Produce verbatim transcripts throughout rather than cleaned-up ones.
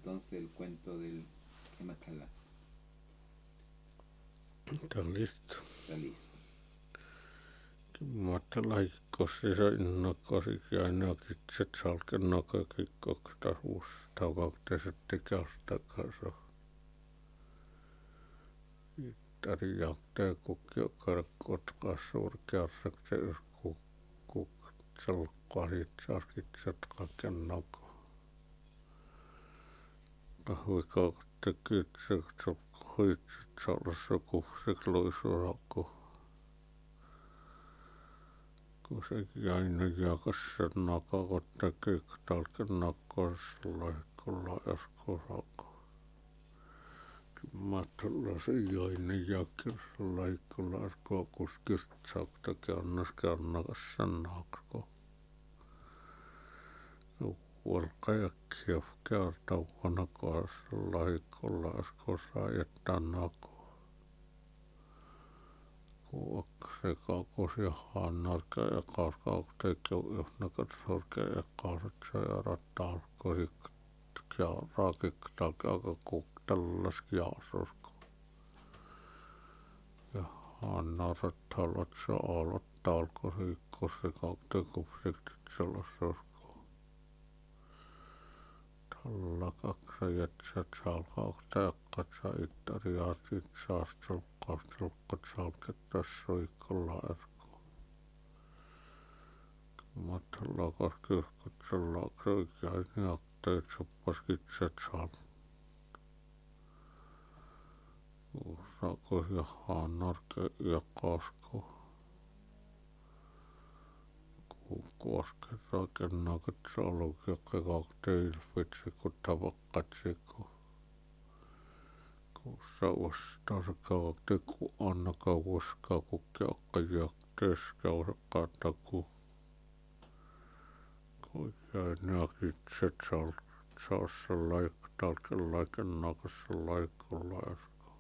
entonces el cuento del Gemacala. Está listo. Está listo. Matalaikkossa innokasi ja innokitset salken nakakikkosta huustavaukteset tekästä kanssa. Ittari jahtaa kukkia karkkotkaa suurkearsakse ysku kukselkkarit sarkitset kaiken nako. Kahuikautte kytset huitset salassa kufsek luisurakko. Kun sekin aina jakassa nakakotta kiktalken nakkoissa laikkolla eskorako. Matalla se aina jakassa laikkolla eskoa kuskista saakta käännas käännakassa nakko. Vuolka ja kiefkää tauhana kaassa laikkolla eskossa jättää nakko. Se kaakos ja hannarka ja kaaskaukte keuhnakat sorke ja kaasatsa ja rattalkorik ja raakiktalka ja kuktallas jaasosko. Ja hannarat talotsa alot talkorikko se kaakte kupsiktit sellasosko. Tallakaksa jätsät salkaukta ja katsa ittari jaasit saastel kastelkat salkettas soikolla erko. Matalla kaskirkutsella kröikäini akteet soppaskitset sal. Uusako ja haanarke ja kasko. Kuosket rakennakat salukja kekakteil vitsikut tavakkatsiko. Kuussa ostaa kaakte ku annaka uska kukkiakka jakteeskäurkaa taku. Kuikäini akitset sal saassa laiktalken laiken nakassa laikolla esko.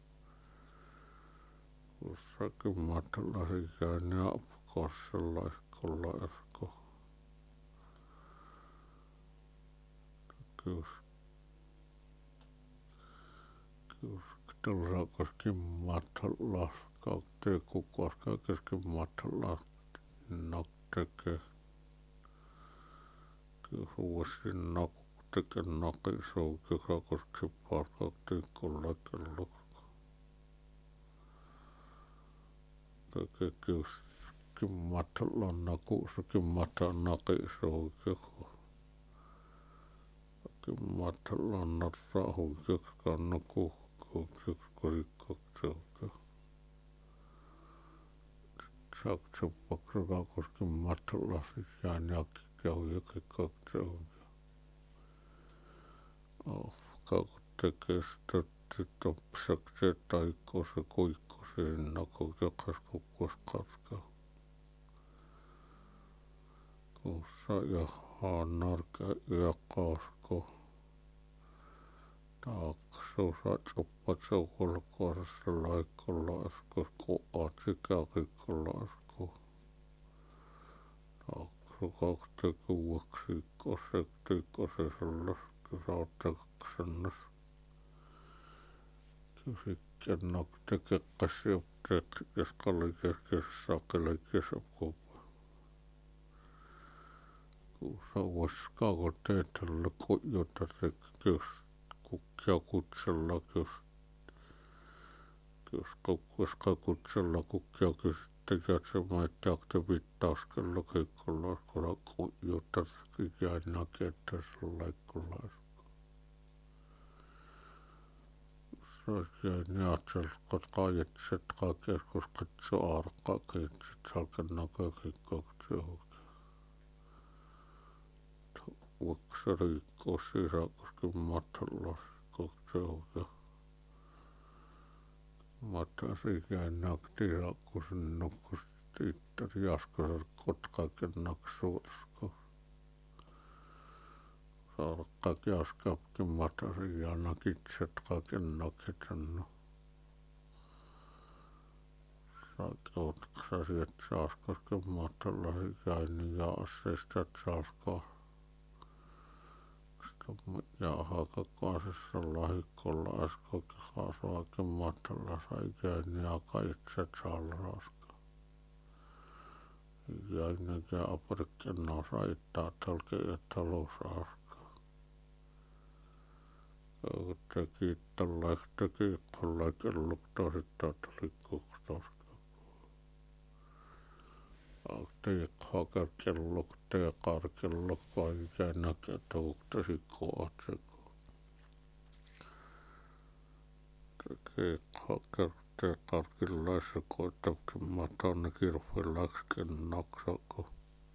Kuussakin matalla sikäini apkossa laikolla esko. Kyys Kyys koskin matalla kaakte kukoska kesken matalla nakteke. Kyys uusin nakukteke nakisou kykä koski parkaakte kollaken lukko. Keke kyyskin matalla nakuusakin mata nakisou kykä. Matalla narrahu kykä naku. Kyks korikkokseuka. Saksapakra koskin matalla sisään jakkikäy ja kikkokseuka. Kaaktekestötti topsakse taikose kuikkose nako jokas kukkoskarska. Kuussa ja haanarka ja kaasko. Taaksuusa tsoppatseu kolkoarassa laikkolla esko ku atsikä kikkolla esko. Taaksu kaakte kuuaksi kosekti kosesella sauttaksennas. Kysikkän nakte kekkasi optek eskali keskessä sakeli kesapkupa. Kuussa uoskaako teetällä kujota tekkyys. Kukkia kutsella kyst. Kyska koska kutsella kukkia kysytte jätsemä että jakte vittauskella keikkolla kola kujota jäinä kentässä laikkolla. Jäinä jatselkat kaietset kaikeskus katso arkaa keitset salken näkökeikkokseuka. Vuoksariikko sisäkoskin matalla kokseuka. Matasikäin naktira kusin nukkusti ittari jaskosar kotkaken naksuusko. Sarkkak jaskapkin matasi ja nakitset kaiken nakitsenno. Saakeutkasasi et saaskoskin matalla sikäin ja asseistat saaskoa. ja hakakaasessa lahikolla äskokin haasvaakin matalla sai käyn ja kaitset salraska. Jäin ja apurikken osaittaa talke talousaska. Teki tällaista teki kollakin luktosittaa tuli kuktoska. Tei hakarken lukte ja karken lukkoin ja näkee tuuktasi kootseko. Teki hakerte karken laissa koittakin maton kirppilaksken naksako.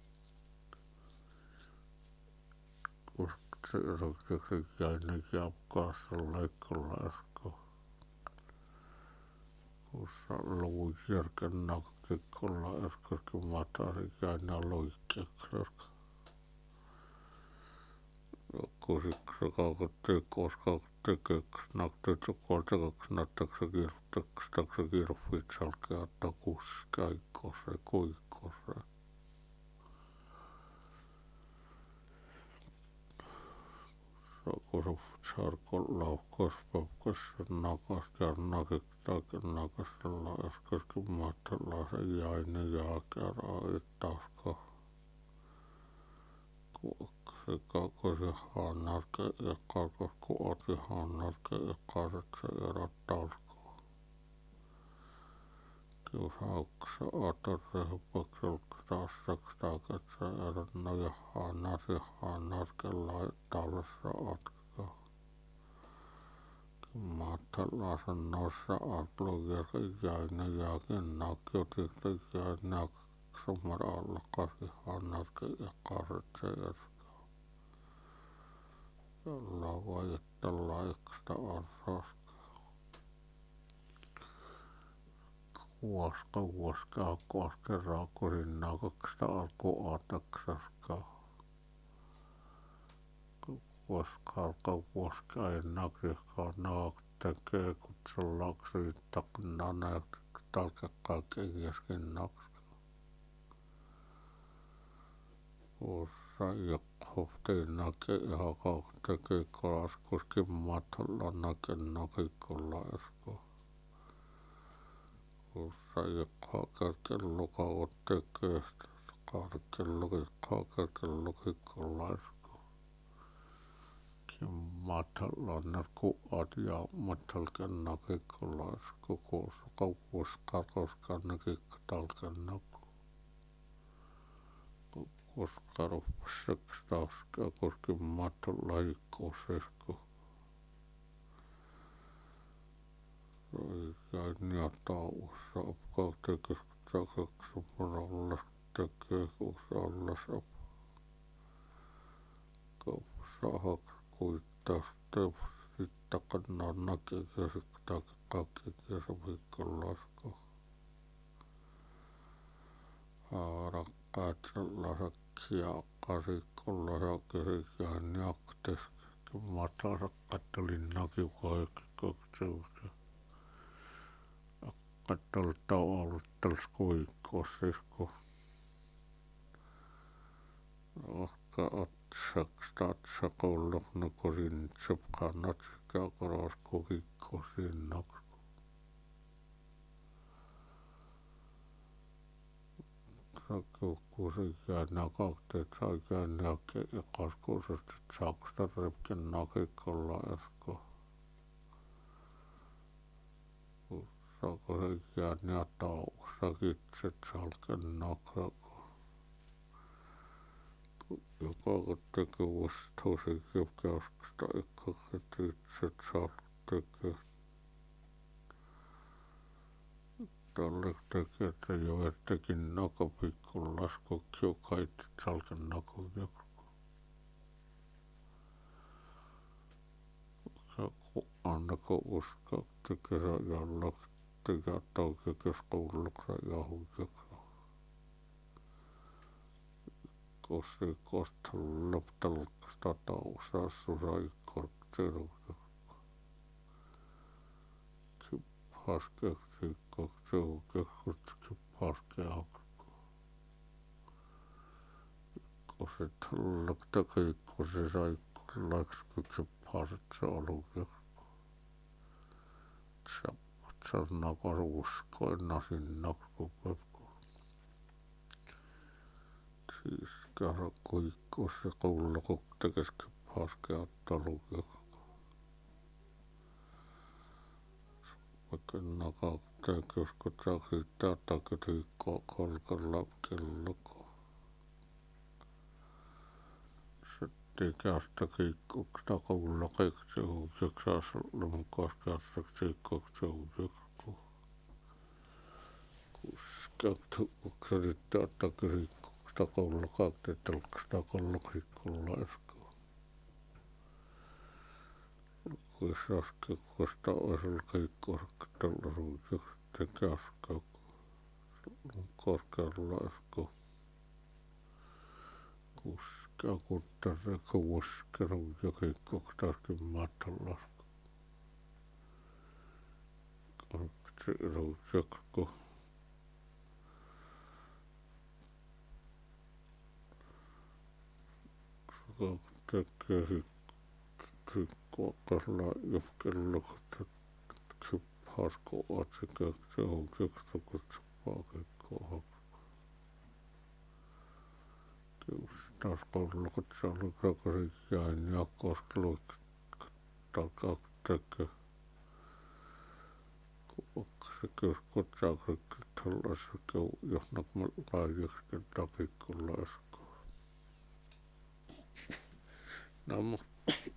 Kuskse rokeksi jäin japkaassa laikkolla äsko. Kussa luu järken nakikkolla äskokin matari jäin loikkeksarka. Kusiksi kaukotti koska tekeksi nakteeksi koltekaksi nättäksi kirjoittaksi taksi kirjoitit salkea takus käikkossa ja kuikkossa. Kun sarkon laukkas papkas nakas ja nakiktakin nakasella äskenkin matalla se jäin ja kerran ittaska. Se kakosi hannarke ja kakos kun oti hannarke ja kaset se erotalko. Kiusaukse otosi hyppökselkä taas sekstaaket se eronna ja hannar ja hannarke laittalassa otka. Matalla sen noissa atlugerkin jäin jääkin nakjotikti jäin naksumar alla kasi hannarke ja kaset se erotka. Jolla vajetta laiksta arsaska. Kuoska kuoskaa kosken raakurin nakaksta alku ataksaska. Kuoska alkaa kuoskaa ja nakrikaa naak tekee kutsun laksi takna näyt talkekkaa kengeskin nakska. Kuossa ja kohtiin näkee ihan tekee kalaskuskin matalla näkee nakikolla äsko. Kuossa ja kakerken lukavat tekee kakerken luki kakerken lukikolla äsko. Matalla narkuat ja matalken nakikolla äsko. Kuossa kaukuoska koska nakikka talken nakku. Koska rupseks taas koski matalla ikkosesko. Jäin ja tauossa apkaa tekes takeksi morallas tekee kuussa allas ap. Kaupussa haks kuittaa sitten takana näkee kesiktaa kakkekia sovikon lasko. Haarakkaat sellaiset ja kasikolla ja kesikään jakteski matansa kattelin nakivaikki kakseuksia. Kattelta ollut täls kuikkosesko. Ehkä otsaks tatsakolla nukorin tsepkaan natsikaa koras kukikkosin naksko. Kuusi jäin nakakteet sai käyn ja kaskuusesti saksta repken nakikolla äsko. Sako se jäin ja tauossa kitset salken naksako. Joka teki vastuusi kipkäskasta ikkaket itset salk tekee. Tälle tekee, että jo ettekin nakapikku lasku kiukait salken nakuja. Annako uska tekee jalla tekee taukekes kuulluksa ja huikeksa. Kosi kosta loptalukasta taussa susai korktiruka. Kipaskeksi koksu kekutski paskeakko. Kosi tallakta keikkosi saikko läkskyksi paset se alukin. Se on nakaruuskoina sinne kun pepku. Siis käydä kuikkuus se kuulla kun tekeskin paskea talukin. Vaikka naka tekes kun sakittaa takitikkoa kolkalla kelloko. Tikästä kiikkuksesta kuulla keksi huukseks luvun koskeaseksi kiikkuksi huukseks. Kuskaktu uksalittaa takitikkuksesta kuulla kaktetelksesta kuulla kiikkulla esku. Kuisaski kusta oisella kiikkuksesta huukseks tikästä koskealla esku. Kuska kuttare kuuskelu jokin koktaaskin matalasku. Kakti ruusekku. Kaktekee hikkuakasla jopkellu kuttaksi hasko otsikeksi huukeksi kutsi paakikkoa hakku. Taas kollukot saanut kakarikiain ja koskelu takaktekee. Kuoksi kyskut saakrikkit tällaisikin josnak laajaksikin takikkulla esku. No